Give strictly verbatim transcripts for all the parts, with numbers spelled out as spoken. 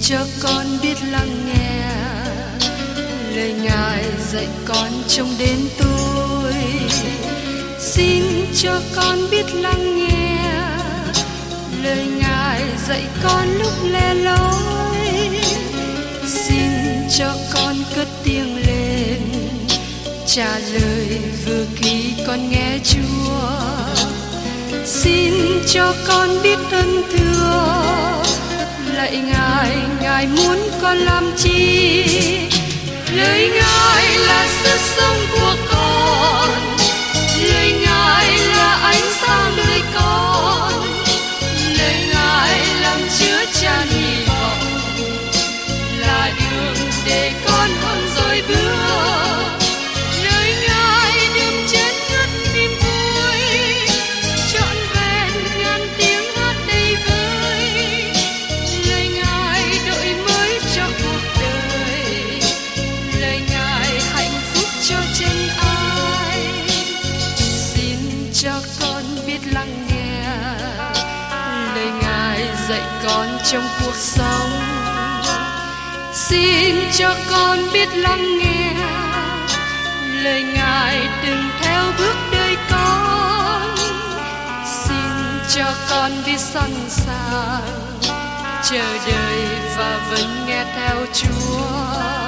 cho con biết lắng nghe lời Ngài dạy con trong đêm tối. Xin cho con biết lắng nghe lời Ngài dạy con lúc lẻ loi. Xin cho con cất tiếng lên trả lời vừa khi con nghe Chúa. Xin cho con biết ơn thưa lạy Ngài, Ngài muốn con làm chi? Lời Ngài là sức sống của con, lời Ngài là ánh sáng đời con, lời Ngài làm chứa chan hy vọng, là đường để con không dối bước. Lời Ngài đừng chết ngất niềm vui, trọn vẹn ngàn tiếng hát đầy vơi. Lời Ngài đổi mới cho cuộc đời, lời Ngài hạnh phúc cho chân ai. Xin cho con biết lắng nghe lời Ngài dạy con trong cuộc sống. Xin cho con biết lắng nghe lời Ngài đừng theo bước đời con. Xin cho con biết sẵn sàng chờ đợi và vẫn nghe theo Chúa.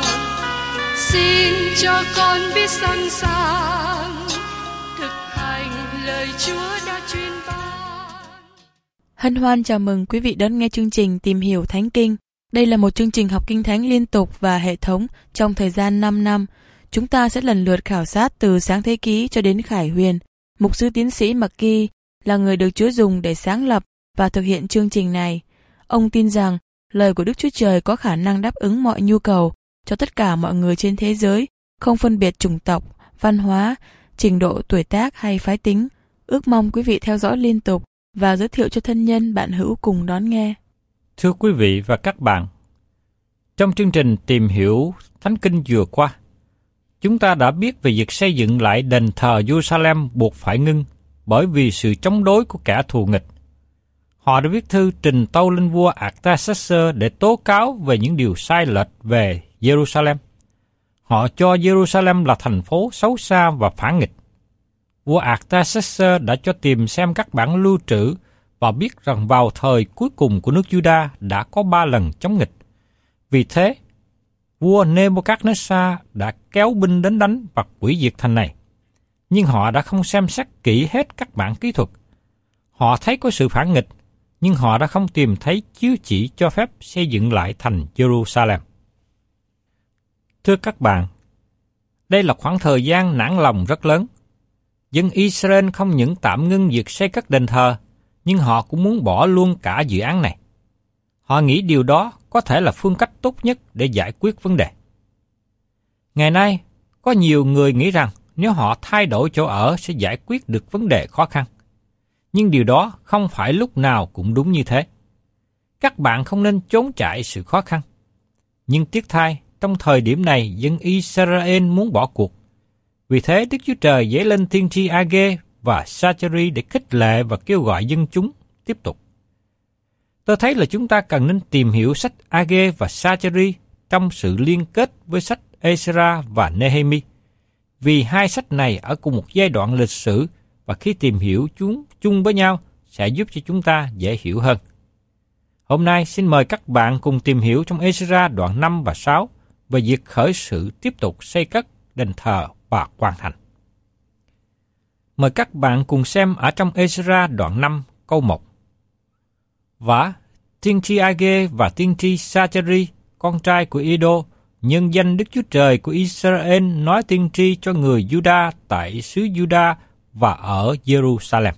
Xin cho con biết sẵn sàng thực hành lời Chúa đã truyền ban. Hân hoan chào mừng quý vị đón nghe chương trình Tìm hiểu Thánh Kinh. Đây là một chương trình học Kinh Thánh liên tục và hệ thống trong thời gian năm năm. Chúng ta sẽ lần lượt khảo sát từ Sáng Thế Ký cho đến Khải Huyền. Mục sư tiến sĩ McGee là người được Chúa dùng để sáng lập và thực hiện chương trình này. Ông tin rằng lời của Đức Chúa Trời có khả năng đáp ứng mọi nhu cầu cho tất cả mọi người trên thế giới, không phân biệt chủng tộc, văn hóa, trình độ tuổi tác hay phái tính. Ước mong quý vị theo dõi liên tục và giới thiệu cho thân nhân bạn hữu cùng đón nghe. Thưa quý vị và các bạn, trong chương trình Tìm hiểu Thánh Kinh vừa qua, chúng ta đã biết về việc xây dựng lại đền thờ Jerusalem buộc phải ngưng bởi vì sự chống đối của kẻ thù nghịch. Họ đã viết thư trình tâu lên vua Artaxerxes để tố cáo về những điều sai lệch về Jerusalem. Họ cho Jerusalem là thành phố xấu xa và phản nghịch. Vua Artaxerxes đã cho tìm xem các bản lưu trữ và biết rằng vào thời cuối cùng của nước Juda đã có ba lần chống nghịch. Vì thế, vua Nebuchadnezzar đã kéo binh đến đánh và hủy diệt thành này. Nhưng họ đã không xem xét kỹ hết các bản kỹ thuật. Họ thấy có sự phản nghịch, nhưng họ đã không tìm thấy chiếu chỉ cho phép xây dựng lại thành Jerusalem. Thưa các bạn, đây là khoảng thời gian nản lòng rất lớn. Dân Israel không những tạm ngưng việc xây các đền thờ, nhưng họ cũng muốn bỏ luôn cả dự án này. Họ nghĩ điều đó có thể là phương cách tốt nhất để giải quyết vấn đề. Ngày nay, có nhiều người nghĩ rằng nếu họ thay đổi chỗ ở sẽ giải quyết được vấn đề khó khăn. Nhưng điều đó không phải lúc nào cũng đúng như thế. Các bạn không nên trốn chạy sự khó khăn. Nhưng tiếc thay, trong thời điểm này, dân Israel muốn bỏ cuộc. Vì thế, Đức Chúa Trời giấy lên tiên tri A-gê và Sa-cha-ri để khích lệ và kêu gọi dân chúng tiếp tục. Tôi thấy là chúng ta cần nên tìm hiểu sách A-gê và Sa-cha-ri trong sự liên kết với sách Ê-se-ra và Nê-hê-mi, vì hai sách này ở cùng một giai đoạn lịch sử và khi tìm hiểu chúng chung với nhau sẽ giúp cho chúng ta dễ hiểu hơn. Hôm nay xin mời các bạn cùng tìm hiểu trong Ê-se-ra đoạn năm và sáu về việc khởi sự tiếp tục xây cất đền thờ và hoàn thành. Mời các bạn cùng xem ở trong Ê-se-ra đoạn năm câu một. Và tiên tri A-gê và tiên tri Sa-cha-ri, con trai của Idô, nhân danh Đức Chúa Trời của Israel nói tiên tri cho người Juda tại xứ Juda và ở Jerusalem.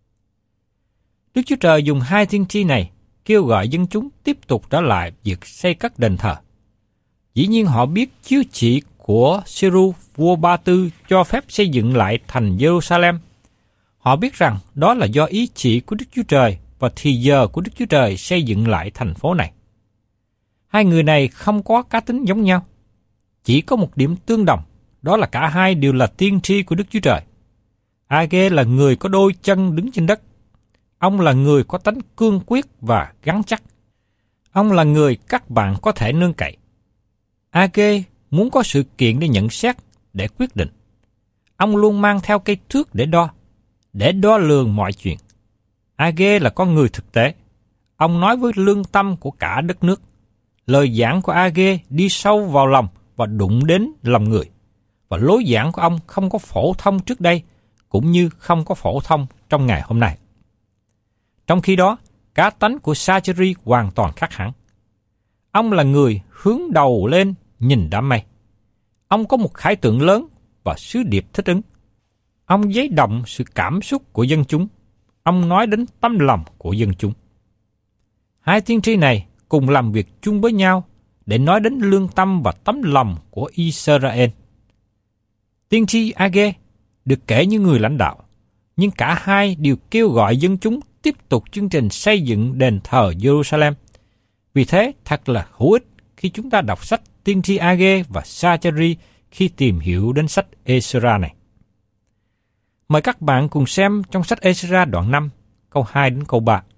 Đức Chúa Trời dùng hai tiên tri này kêu gọi dân chúng tiếp tục trở lại việc xây các đền thờ. Dĩ nhiên họ biết chiếu chỉ của Sê-ru, vua Ba Tư cho phép xây dựng lại thành Jerusalem. Họ biết rằng đó là do ý chỉ của Đức Chúa Trời và thì giờ của Đức Chúa Trời xây dựng lại thành phố này. Hai người này không có cá tính giống nhau. Chỉ có một điểm tương đồng, đó là cả hai đều là tiên tri của Đức Chúa Trời. A-gê là người có đôi chân đứng trên đất. Ông là người có tánh cương quyết và gắn chắc. Ông là người các bạn có thể nương cậy. A-gê muốn có sự kiện để nhận xét, để quyết định. Ông luôn mang theo cây thước để đo, để đo lường mọi chuyện. A-gê là con người thực tế. Ông nói với lương tâm của cả đất nước. Lời giảng của A-gê đi sâu vào lòng và đụng đến lòng người. Và lối giảng của ông không có phổ thông trước đây, cũng như không có phổ thông trong ngày hôm nay. Trong khi đó, cá tánh của Sa-chi-ri hoàn toàn khác hẳn. Ông là người hướng đầu lên nhìn đám mây. Ông có một khải tượng lớn và sứ điệp thích ứng. Ông giấy động sự cảm xúc của dân chúng. Ông nói đến tấm lòng của dân chúng. Hai tiên tri này cùng làm việc chung với nhau để nói đến lương tâm và tấm lòng của Israel. Tiên tri A-gê được kể như người lãnh đạo, nhưng cả hai đều kêu gọi dân chúng tiếp tục chương trình xây dựng đền thờ Jerusalem. Vì thế, thật là hữu ích khi chúng ta đọc sách tiên tri A-gê và Sa-chi-ri khi tìm hiểu đến sách Ê-sơ-ra này. Mời các bạn cùng xem trong sách Ê-sơ-ra đoạn năm, câu hai đến câu ba.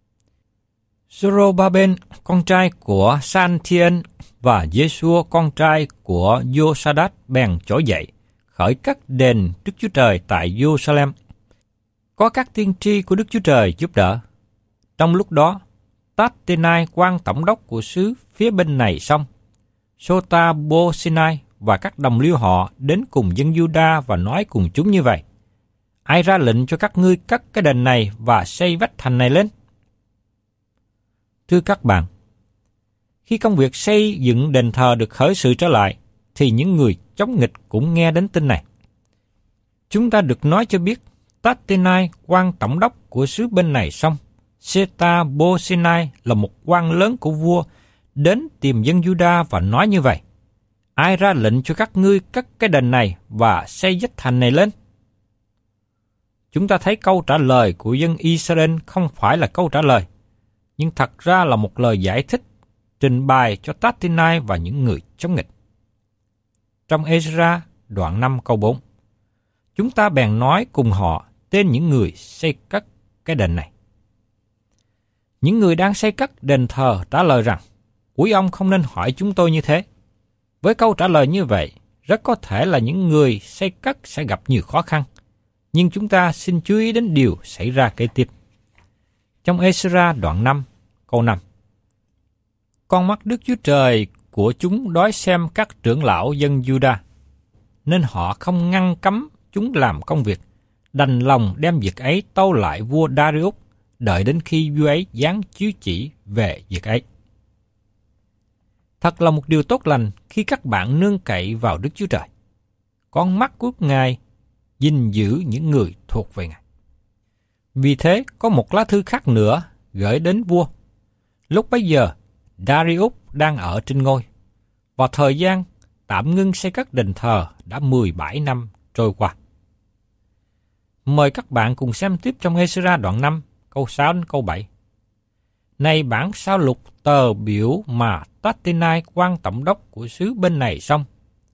Zorobabel, con trai của San-thiên và Giê-xua, con trai của Giô-sa-đát bèn trỗi dậy, khởi cất đền Đức Chúa Trời tại Giê-ru-sa-lem. Có các tiên tri của Đức Chúa Trời giúp đỡ. Trong lúc đó, Tát-tê-nai, quan tổng đốc của xứ phía bên này sông, Sô-ta-bô-si-nai và các đồng liêu họ đến cùng dân Giu-đa và nói cùng chúng như vậy: Ai ra lệnh cho các ngươi cất cái đền này và xây vách thành này lên? Thưa các bạn, khi công việc xây dựng đền thờ được khởi sự trở lại, thì những người chống nghịch cũng nghe đến tin này. Chúng ta được nói cho biết, Tát-tê-nai, quan tổng đốc của xứ bên này sông, Sê-ta-bô-si-nai là một quan lớn của vua, đến tìm dân Giu-đa và nói như vậy: Ai ra lệnh cho các ngươi cất cái đền này và xây vách thành này lên? Chúng ta thấy câu trả lời của dân Israel không phải là câu trả lời, nhưng thật ra là một lời giải thích, trình bày cho Tát-tê-nai và những người chống nghịch. Trong Ê-sơ-ra đoạn năm câu bốn, chúng ta bèn nói cùng họ tên những người xây cất cái đền này. Những người đang xây cất đền thờ trả lời rằng: Quý ông không nên hỏi chúng tôi như thế. Với câu trả lời như vậy, rất có thể là những người xây cất sẽ gặp nhiều khó khăn. Nhưng chúng ta xin chú ý đến điều xảy ra kế tiếp. Trong Ê-sơ-ra đoạn năm, câu năm. Con mắt Đức Chúa Trời của chúng đói xem các trưởng lão dân Giu-đa, nên họ không ngăn cấm chúng làm công việc, đành lòng đem việc ấy tâu lại vua Darius, đợi đến khi vua ấy giáng chiếu chỉ về việc ấy. Thật là một điều tốt lành khi các bạn nương cậy vào Đức Chúa Trời. Con mắt của Ngài gìn giữ những người thuộc về Ngài. Vì thế, có một lá thư khác nữa gửi đến vua. Lúc bấy giờ, Darius đang ở trên ngôi, và thời gian tạm ngưng xây cất đền thờ đã mười bảy năm trôi qua. Mời các bạn cùng xem tiếp trong Ê-sơ-ra đoạn năm, câu sáu đến câu bảy. Này bản sao lục tờ biểu mà Tát-tê-nai, quan tổng đốc của xứ bên này xong,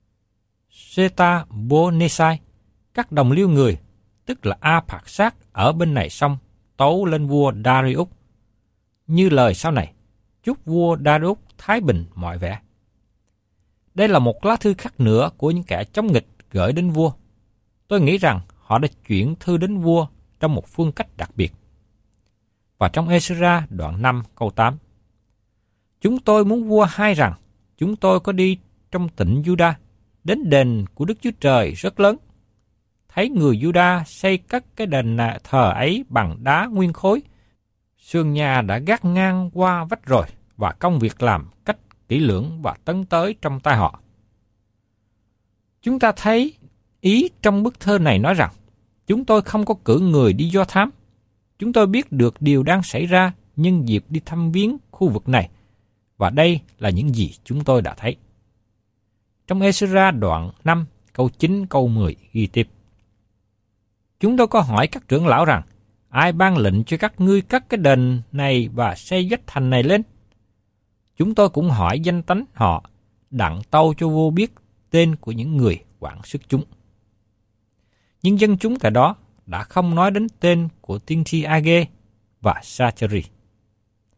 Sê-ta-bô-nê-sai, các đồng liêu người, tức là A-phạc-sát ở bên này xong, tấu lên vua Darius, như lời sau này: chúc vua Darius thái bình mọi vẻ. Đây là một lá thư khác nữa của những kẻ chống nghịch gửi đến vua. Tôi nghĩ rằng họ đã chuyển thư đến vua trong một phương cách đặc biệt. Và trong Ê-sơ-ra đoạn năm câu tám, chúng tôi muốn vua hay rằng chúng tôi có đi trong tỉnh Giu-đa, đến đền của Đức Chúa Trời rất lớn, thấy người Giu-đa xây cất cái đền thờ ấy bằng đá nguyên khối, sườn nhà đã gác ngang qua vách rồi, và công việc làm cách kỹ lưỡng và tấn tới trong tay họ. Chúng ta thấy ý trong bức thơ này nói rằng, chúng tôi không có cử người đi do thám. Chúng tôi biết được điều đang xảy ra nhân dịp đi thăm viếng khu vực này, và đây là những gì chúng tôi đã thấy. Trong Ê-sơ-ra đoạn năm, câu chín, câu mười ghi tiếp: Chúng tôi có hỏi các trưởng lão rằng, ai ban lệnh cho các ngươi cất cái đền này và xây vách thành này lên? Chúng tôi cũng hỏi danh tánh họ, đặng tâu cho vua biết tên của những người quản sức chúng. Nhưng dân chúng tại đó đã không nói đến tên của tiên tri A-gê và Sa-chi-ri.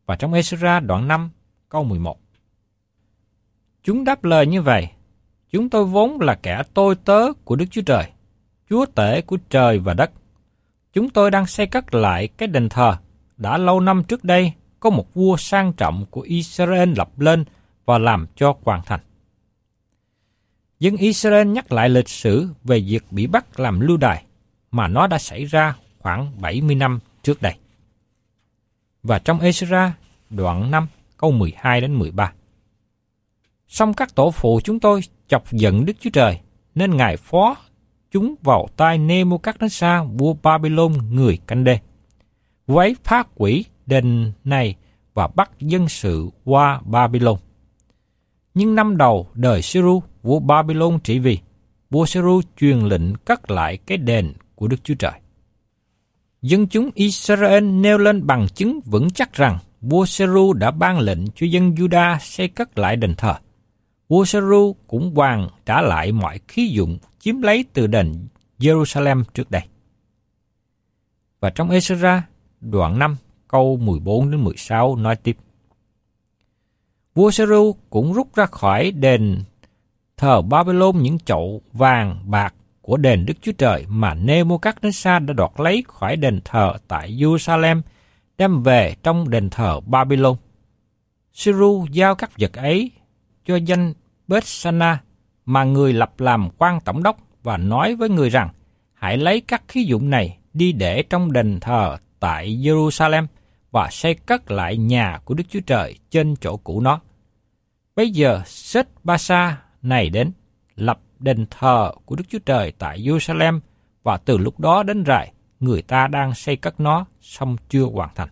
Và trong Ê-xê-ra đoạn năm câu mười một. Chúng đáp lời như vậy: Chúng tôi vốn là kẻ tôi tớ của Đức Chúa Trời, Chúa tể của trời và đất. Chúng tôi đang xây cất lại cái đền thờ đã lâu năm trước đây có một vua sang trọng của Israel lập lên và làm cho hoàn thành. Dân Israel nhắc lại lịch sử về việc bị bắt làm lưu đày mà nó đã xảy ra khoảng bảy mươi năm trước đây. Và trong Ê-xê-ra đoạn năm câu mười hai đến mười ba. Song các tổ phụ chúng tôi chọc giận Đức Chúa Trời, nên Ngài phó chúng vào tay Nê-bô-cát-nê-sa vua Ba-bi-lôn người Canh-đê. Vua ấy phá hủy đền này và bắt dân sự qua Ba-bi-lôn. Nhưng năm đầu đời Sê-ru, vua Ba-bi-lôn trị vì, vua Sê-ru truyền lệnh cất lại cái đền của Đức Chúa Trời. Dân chúng Israel nêu lên bằng chứng vững chắc rằng vua Sê-ru đã ban lệnh cho dân Juda xây cất lại đền thờ. Vua Sê-ru cũng hoàn trả lại mọi khí dụng chiếm lấy từ đền Jerusalem trước đây. Và trong Ê-xê-ra đoạn năm câu mười bốn đến mười sáu nói tiếp: Vua Sê-ru cũng rút ra khỏi đền thờ Ba-bi-lôn những chậu vàng bạc của đền Đức Chúa Trời mà Nê-bô-cát-nê-sa đã đoạt lấy khỏi đền thờ tại Jerusalem, đem về trong đền thờ Ba-bi-lôn. Sê-ru giao các vật ấy cho danh Bết-sa-na, mà người lập làm quan tổng đốc, và nói với người rằng: hãy lấy các khí dụng này đi để trong đền thờ tại Jerusalem và xây cất lại nhà của Đức Chúa Trời trên chỗ cũ nó. Bây giờ Sết-ba-sa này đến, lập đền thờ của Đức Chúa Trời tại Jerusalem, và từ lúc đó đến rày, người ta đang xây cất nó, song chưa hoàn thành.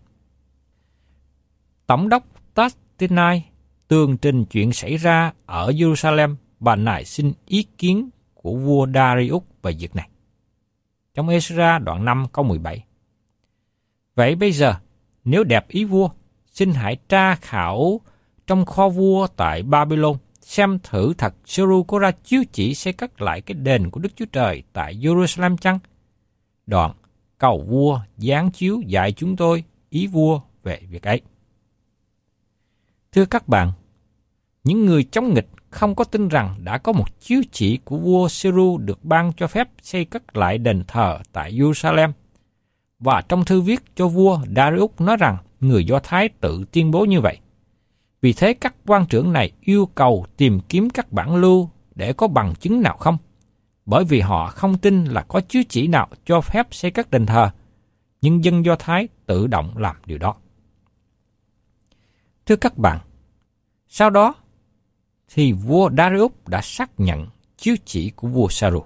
Tổng đốc Tát-tê-nai tường trình chuyện xảy ra ở Jerusalem, và nài xin ý kiến của vua Darius về việc này. Trong Ê-xê-ra đoạn năm câu mười bảy. Vậy bây giờ, nếu đẹp ý vua, xin hãy tra khảo trong kho vua tại Ba-bi-lôn, xem thử thật Sê-ru có ra chiếu chỉ xây cất lại cái đền của Đức Chúa Trời tại Jerusalem chăng? Đoạn cầu vua giáng chiếu dạy chúng tôi ý vua về việc ấy. Thưa các bạn, những người chống nghịch không có tin rằng đã có một chiếu chỉ của vua Sê-ru được ban cho phép xây cất lại đền thờ tại Jerusalem. Và trong thư viết cho vua, Darius nói rằng người Do Thái tự tuyên bố như vậy. Vì thế các quan trưởng này yêu cầu tìm kiếm các bản lưu để có bằng chứng nào không, bởi vì họ không tin là có chiếu chỉ nào cho phép xây cất đền thờ, nhưng dân Do Thái tự động làm điều đó. Thưa các bạn, sau đó thì vua Darius đã xác nhận chiếu chỉ của vua Sê-ru.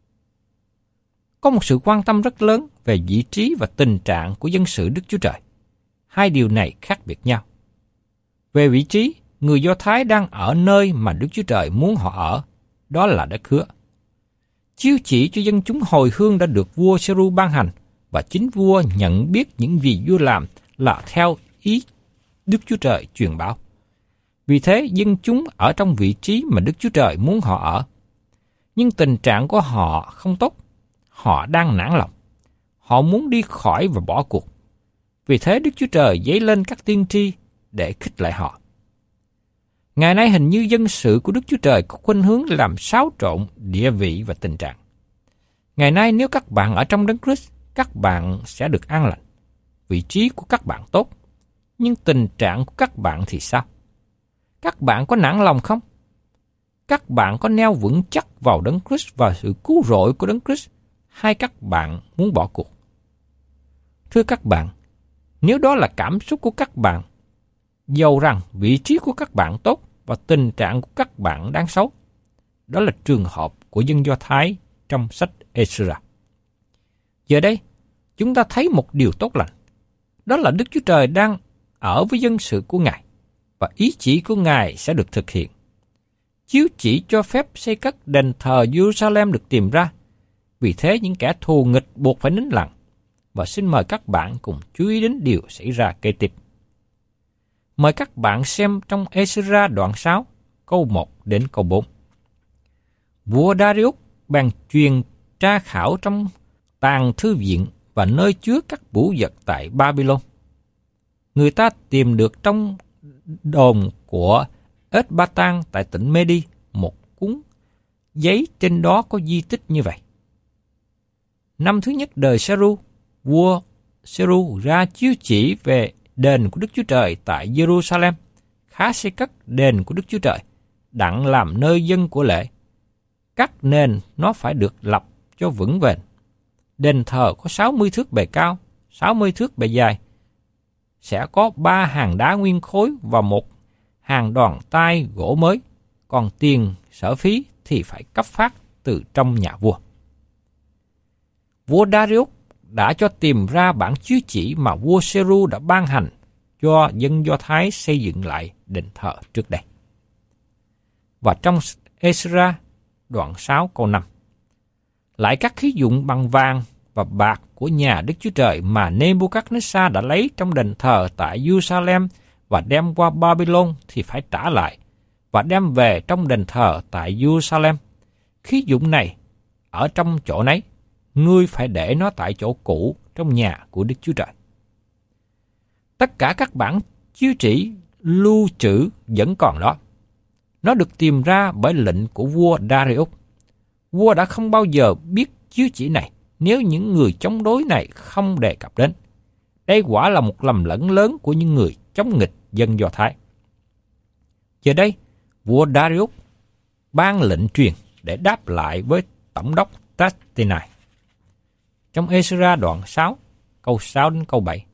Có một sự quan tâm rất lớn về vị trí và tình trạng của dân sự Đức Chúa Trời. Hai điều này khác biệt nhau. Về vị trí, người Do Thái đang ở nơi mà Đức Chúa Trời muốn họ ở, đó là đất hứa. Chiếu chỉ cho dân chúng hồi hương đã được vua Sê-ru ban hành, và chính vua nhận biết những gì vua làm là theo ý Đức Chúa Trời truyền bảo. Vì thế, dân chúng ở trong vị trí mà Đức Chúa Trời muốn họ ở. Nhưng tình trạng của họ không tốt. Họ đang nản lòng. Họ muốn đi khỏi và bỏ cuộc. Vì thế, Đức Chúa Trời dấy lên các tiên tri để khích lệ họ. Ngày nay hình như dân sự của Đức Chúa Trời có khuynh hướng làm xáo trộn địa vị và tình trạng. Ngày nay nếu các bạn ở trong Đấng Christ, các bạn sẽ được an lành. Vị trí của các bạn tốt. Nhưng tình trạng của các bạn thì sao? Các bạn có nản lòng không? Các bạn có neo vững chắc vào Đấng Christ và sự cứu rỗi của Đấng Christ, hay các bạn muốn bỏ cuộc? Thưa các bạn, nếu đó là cảm xúc của các bạn, dầu rằng vị trí của các bạn tốt và tình trạng của các bạn đang xấu, đó là trường hợp của dân Do Thái trong sách Ê-xê-ra. Giờ đây, chúng ta thấy một điều tốt lành. Đó là Đức Chúa Trời đang ở với dân sự của Ngài, và ý chỉ của Ngài sẽ được thực hiện. Chiếu chỉ cho phép xây cất đền thờ Jerusalem được tìm ra. Vì thế những kẻ thù nghịch buộc phải nín lặng. Và xin mời các bạn cùng chú ý đến điều xảy ra kế tiếp. Mời các bạn xem trong Ê-xê-ra đoạn sáu, câu một đến câu bốn. Vua Darius bèn truyền tra khảo trong tàng thư viện và nơi chứa các báu vật tại Ba-bi-lôn. người ta tìm được trong đồn của Ecbatan tại tỉnh Medi một cuốn giấy trên đó có di tích như vậy. Năm thứ nhất đời Seru, vua Seru ra chiếu chỉ về đền của Đức Chúa Trời tại Jerusalem, khá xây cất đền của Đức Chúa Trời, đặng làm nơi dân của lễ. Các nền nó phải được lập cho vững bền. Đền thờ có sáu mươi thước bề cao, sáu mươi thước bề dài. Sẽ có ba hàng đá nguyên khối và một hàng đòn tay gỗ mới, còn tiền sở phí thì phải cấp phát từ trong nhà vua. Vua Darius đã cho tìm ra bản chiếu chỉ mà vua Seru đã ban hành cho dân Do Thái xây dựng lại đền thờ trước đây. Và trong Ê-xra đoạn sáu câu năm, lại các khí dụng bằng vàng và bạc của nhà Đức Chúa Trời mà Nê-bu-cát-nê-sa đã lấy trong đền thờ tại Jerusalem và đem qua Babylon thì phải trả lại và đem về trong đền thờ tại Jerusalem. Khí dụng này ở trong chỗ nấy, ngươi phải để nó tại chỗ cũ trong nhà của Đức Chúa Trời. Tất cả các bản chiếu chỉ lưu trữ vẫn còn đó. Nó được tìm ra bởi lệnh của vua Darius. Vua đã không bao giờ biết chiếu chỉ này nếu những người chống đối này không đề cập đến. Đây quả là một lầm lẫn lớn của những người chống nghịch dân Do Thái. Giờ đây, vua Darius ban lệnh truyền để đáp lại với tổng đốc Tattenai. Trong Ê-xra đoạn sáu, câu sáu đến câu bảy.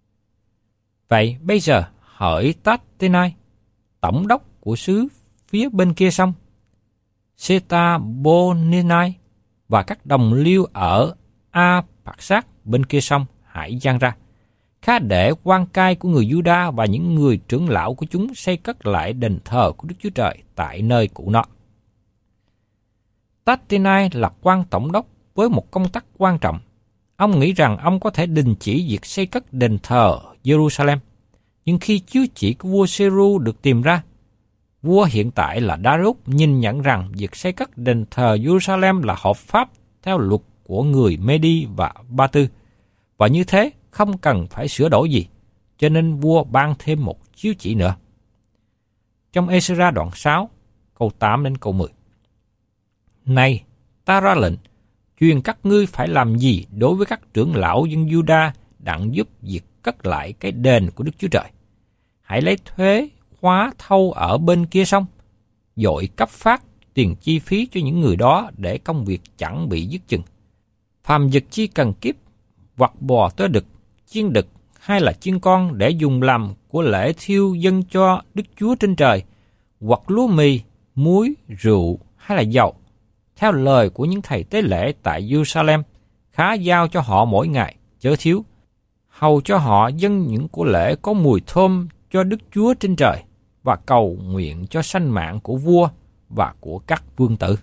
Vậy bây giờ hỡi Tattenai, tổng đốc của xứ phía bên kia sông, Seta-bô-nê-nai và các đồng liêu ở A-Pạc-sát bên kia sông hãy giang ra, khá để quan cai của người Giu-đa và những người trưởng lão của chúng xây cất lại đền thờ của Đức Chúa Trời tại nơi cũ nó. Tattenai là quan tổng đốc với một công tác quan trọng. Ông nghĩ rằng ông có thể đình chỉ việc xây cất đền thờ Jerusalem. Nhưng khi chiếu chỉ của vua Seru được tìm ra, vua hiện tại là Darius nhìn nhận rằng việc xây cất đền thờ Jerusalem là hợp pháp theo luật của người Medi và Ba Tư, và như thế không cần phải sửa đổi gì, cho nên vua ban thêm một chiếu chỉ nữa. Trong Ê-xra đoạn sáu, câu tám đến câu mười. Này, ta ra lệnh, truyền các ngươi phải làm gì đối với các trưởng lão dân Giu-đa đặng giúp việc cất lại cái đền của Đức Chúa Trời. Hãy lấy thuế khóa thâu ở bên kia sông, dội cấp phát tiền chi phí cho những người đó để công việc chẳng bị dứt chừng. Phàm vật chi cần kiếp, hoặc bò tơ đực, chiên đực hay là chiên con để dùng làm của lễ thiêu dâng cho Đức Chúa trên trời, hoặc lúa mì, muối, rượu hay là dầu, theo lời của những thầy tế lễ tại Jerusalem, khá giao cho họ mỗi ngày, chớ thiếu, hầu cho họ dâng những của lễ có mùi thơm cho Đức Chúa trên trời, và cầu nguyện cho sanh mạng của vua và của các vương tử.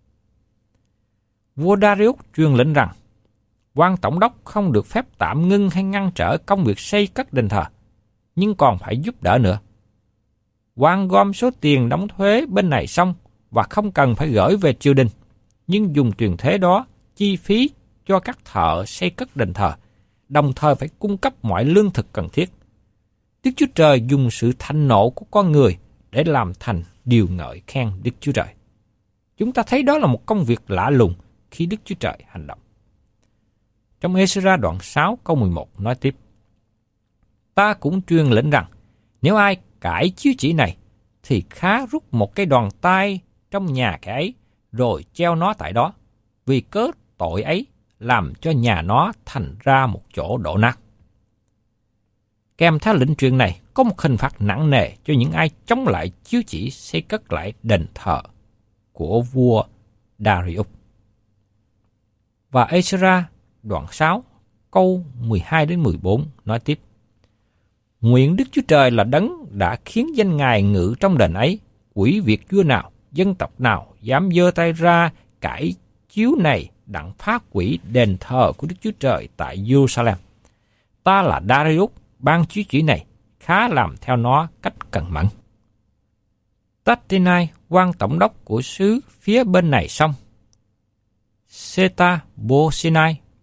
Vua Darius truyền lệnh rằng, quan tổng đốc không được phép tạm ngưng hay ngăn trở công việc xây cất đền thờ, nhưng còn phải giúp đỡ nữa. Quan gom số tiền đóng thuế bên này xong và không cần phải gửi về triều đình, nhưng dùng tiền thuế đó chi phí cho các thợ xây cất đền thờ, đồng thời phải cung cấp mọi lương thực cần thiết. Đức Chúa Trời dùng sự thạnh nộ của con người để làm thành điều ngợi khen Đức Chúa Trời. Chúng ta thấy đó là một công việc lạ lùng khi Đức Chúa Trời hành động. Trong Ê-xra đoạn sáu câu mười một nói tiếp, ta cũng truyền lệnh rằng, nếu ai cãi chiếu chỉ này, thì khá rút một cái đòn tay trong nhà kẻ ấy, rồi treo nó tại đó, vì cớ tội ấy làm cho nhà nó thành ra một chỗ đổ nát. Kèm theo lệnh truyền này có một hình phạt nặng nề cho những ai chống lại chiếu chỉ xây cất lại đền thờ của vua Darius. Và Ê-xra đoạn sáu câu mười hai đến mười bốn nói tiếp, nguyện Đức Chúa Trời là đấng đã khiến danh Ngài ngự trong đền ấy, quỷ việc vua nào, dân tộc nào dám giơ tay ra cãi chiếu này đặng phá hủy đền thờ của Đức Chúa Trời tại Jerusalem. Ta là Darius ban chiếu chỉ này, khá làm theo nó cách cần mẫn. Tattenai, quan tổng đốc của xứ phía bên này sông, Seta-bô-nê-nai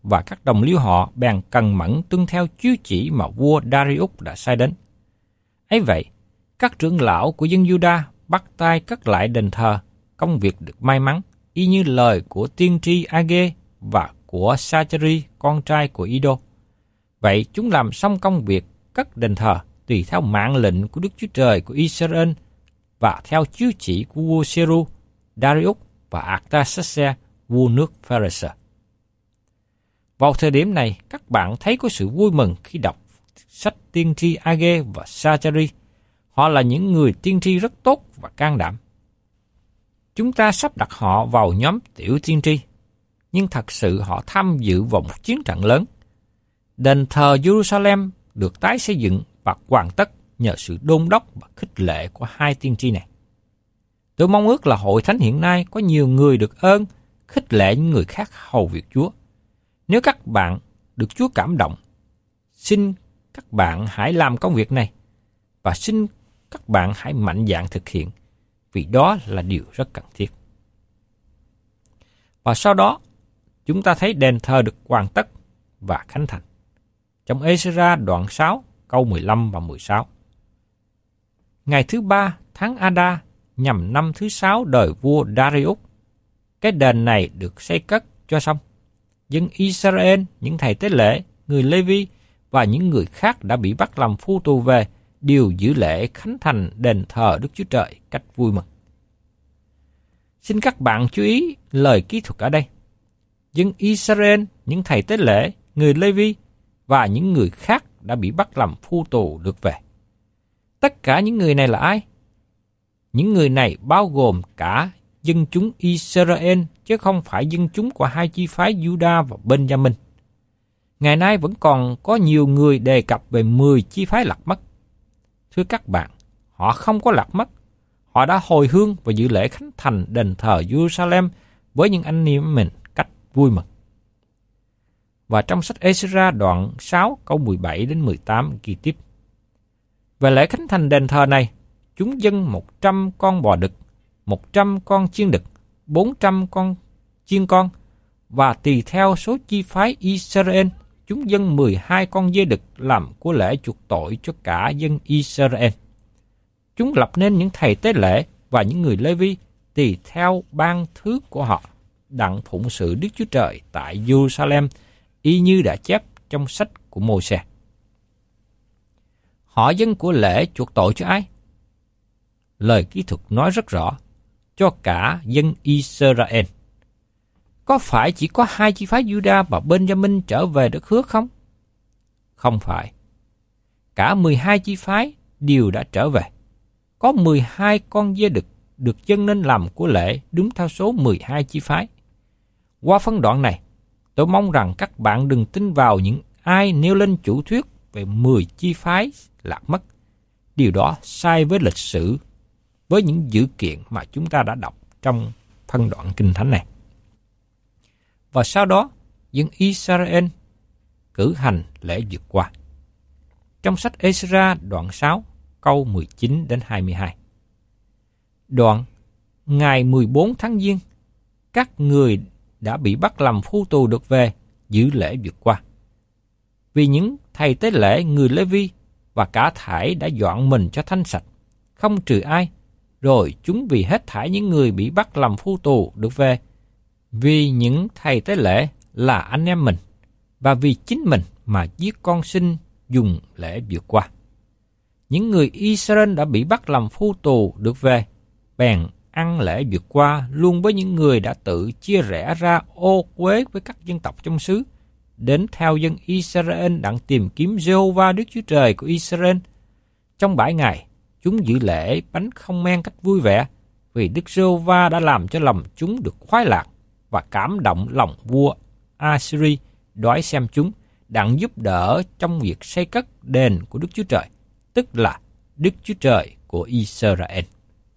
và các đồng liêu họ bèn cần mẫn tuân theo chiếu chỉ mà vua Darius đã sai đến. Ấy vậy, các trưởng lão của dân Juda bắt tay cất lại đền thờ, công việc được may mắn, y như lời của tiên tri Age và của Sacheri, con trai của Ido. Vậy chúng làm xong công việc cất đền thờ tùy theo mạng lệnh của Đức Chúa Trời của Israel và theo chiếu chỉ của vua Seru, Darius và Artaxerxes, vua nước Pharisee. Vào thời điểm này, các bạn thấy có sự vui mừng khi đọc sách tiên tri Age và Sacheri. Họ là những người tiên tri rất tốt và can đảm. Chúng ta sắp đặt họ vào nhóm tiểu tiên tri, nhưng thật sự họ tham dự vào một chiến trận lớn. Đền thờ Jerusalem được tái xây dựng và hoàn tất nhờ sự đôn đốc và khích lệ của hai tiên tri này. Tôi mong ước là hội thánh hiện nay có nhiều người được ơn khích lệ những người khác hầu việc Chúa. Nếu các bạn được Chúa cảm động, xin các bạn hãy làm công việc này và xin các bạn hãy mạnh dạn thực hiện, vì đó là điều rất cần thiết. Và sau đó, chúng ta thấy đền thờ được hoàn tất và khánh thành. Trong Ê-xê-ra đoạn sáu, câu mười lăm và mười sáu. Ngày thứ ba, tháng A-đa, nhằm năm thứ sáu đời vua Darius, cái đền này được xây cất cho xong. Dân Israel, những thầy tế lễ, người Lê-vi và những người khác đã bị bắt làm phu tù về, đều giữ lễ khánh thành đền thờ Đức Chúa Trời cách vui mừng. Xin các bạn chú ý lời kỹ thuật ở đây. Dân Israel, những thầy tế lễ, người Lê-vi và những người khác đã bị bắt làm phu tù được về. Tất cả những người này là ai? Những người này bao gồm cả dân chúng Israel, chứ không phải dân chúng của hai chi phái Juda và Benjamin. Ngày nay vẫn còn có nhiều người đề cập về mười chi phái lạc mất. Thưa các bạn, họ không có lạc mất. Họ đã hồi hương và dự lễ khánh thành đền thờ Jerusalem với những anh em mình cách vui mừng. Và trong sách Ê-xê-ra đoạn sáu câu mười bảy đến mười tám ghi tiếp. Về lễ khánh thành đền thờ này, chúng dâng một trăm con bò đực, một trăm con chiên đực, bốn trăm con chiên con, và tùy theo số chi phái Israel, chúng dâng mười hai con dê đực làm của lễ chuộc tội cho cả dân Israel. Chúng lập nên những thầy tế lễ và những người Lê-vi tùy theo ban thứ của họ, đặng phụng sự Đức Chúa Trời tại Jerusalem, y như đã chép trong sách của Mô-sê. Họ dâng của lễ chuộc tội cho ai? Lời kỹ thuật nói rất rõ, cho cả dân Israel. Có phải chỉ có hai chi phái Juda và Benjamin trở về đất hứa không? Không phải. Cả mười hai chi phái đều đã trở về. Có mười hai con dê đực được dâng lên làm của lễ đúng theo số mười hai chi phái. Qua phân đoạn này, tôi mong rằng các bạn đừng tin vào những ai nêu lên chủ thuyết về mười chi phái lạc mất. Điều đó sai với lịch sử, với những dữ kiện mà chúng ta đã đọc trong phân đoạn Kinh Thánh này. Và sau đó, dân Israel cử hành lễ vượt qua. Trong sách Ê-xê-ra đoạn sáu, câu mười chín đến hai mươi hai. Đoạn, ngày mười bốn tháng Giêng, các người đã bị bắt làm phu tù được về, giữ lễ vượt qua. Vì những thầy tế lễ người Lê-vi và cả thảy đã dọn mình cho thanh sạch, không trừ ai, rồi chúng vì hết thảy những người bị bắt làm phu tù được về, vì những thầy tế lễ là anh em mình, và vì chính mình mà giết con sinh dùng lễ vượt qua. Những người Israel đã bị bắt làm phu tù được về, bèn ăn lễ vượt qua luôn với những người đã tự chia rẽ ra ô uế với các dân tộc trong xứ, đến theo dân Israel đặng tìm kiếm Giê-hô-va Đức Chúa Trời của Israel. Trong bảy ngày, chúng giữ lễ bánh không men cách vui vẻ, vì Đức Giê-hô-va đã làm cho lòng chúng được khoái lạc và cảm động lòng vua Assyri đói xem chúng, đặng giúp đỡ trong việc xây cất đền của Đức Chúa Trời, tức là Đức Chúa Trời của Israel.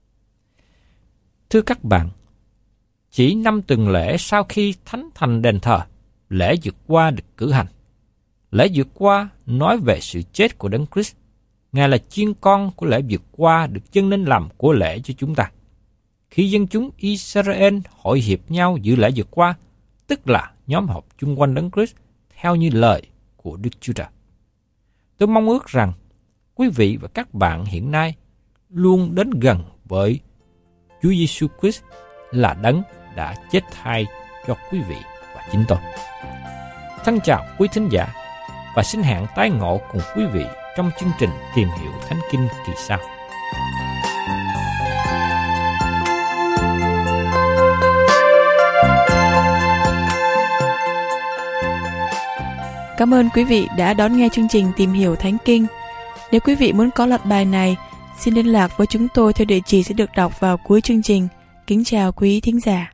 Thưa các bạn, chỉ năm tuần lễ sau khi thánh thành đền thờ, lễ vượt qua được cử hành. Lễ vượt qua nói về sự chết của Đấng Christ. Ngài là chiên con của lễ vượt qua được dâng lên làm của lễ cho chúng ta. Khi dân chúng Israel hội hiệp nhau giữ lễ vượt qua, tức là nhóm họp chung quanh Đấng Christ theo như lời của Đức Chúa Trời. Tôi mong ước rằng quý vị và các bạn hiện nay luôn đến gần với Chúa Giêsu Christ là Đấng đã chết thay cho quý vị và chính tôi. Thân chào quý thính giả và xin hẹn tái ngộ cùng quý vị trong chương trình Tìm hiểu Thánh Kinh kỳ sau. Cảm ơn quý vị đã đón nghe chương trình Tìm hiểu Thánh Kinh. Nếu quý vị muốn có loạt bài này, xin liên lạc với chúng tôi theo địa chỉ sẽ được đọc vào cuối chương trình. Kính chào quý thính giả.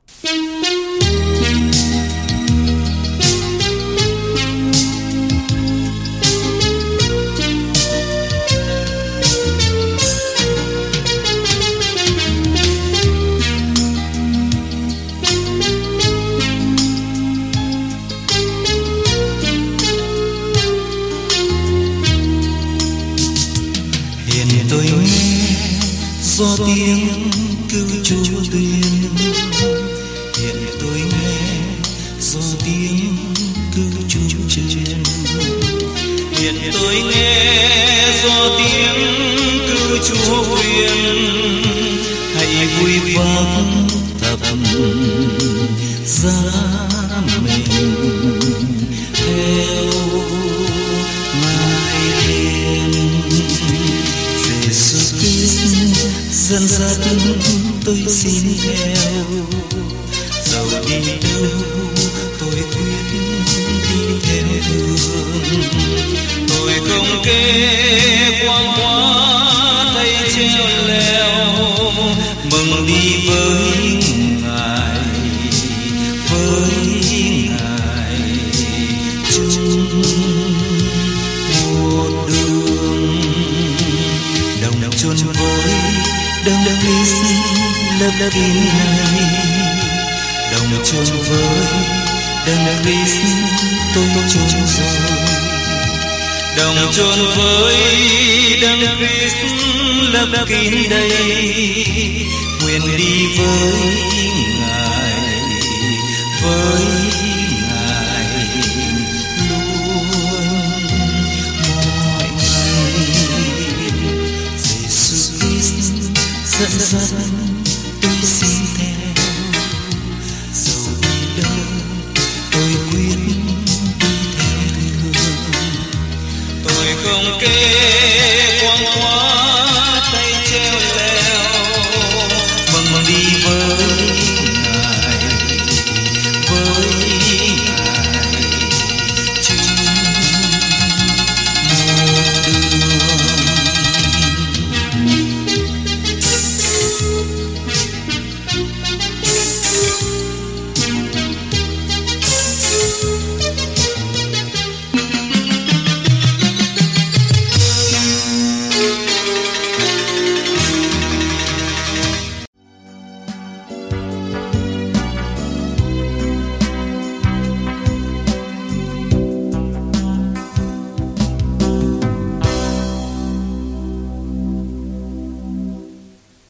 Tôi nghe gió tiếng cứu Chúa tuyên, hiện tôi nghe gió tiếng cứu Chúa truyền, hiện tôi nghe gió tiếng cứu Chúa truyền. Hãy vui vâng tập giá mình theo dẫn dắt tôi xin theo, dẫu đi đâu tôi quyết đi theo đường. Tôi không kê quang hóa thay treo leo, mừng đi với Ngài, với Ngài chung một đường. Đồng chôn với Đấng Christ lớp kín này, đồng chôn với Đấng Christ tôi chôn rồi, đồng chôn với Đấng Christ lớp kín đây, nguyện đi với Ngài, với Ngài luôn mọi ngày. Giêsu Christ dẫn dắt tôi xin theo, dẫu đi đâu tôi quyết đi theo đường. Tôi không kê quang hóa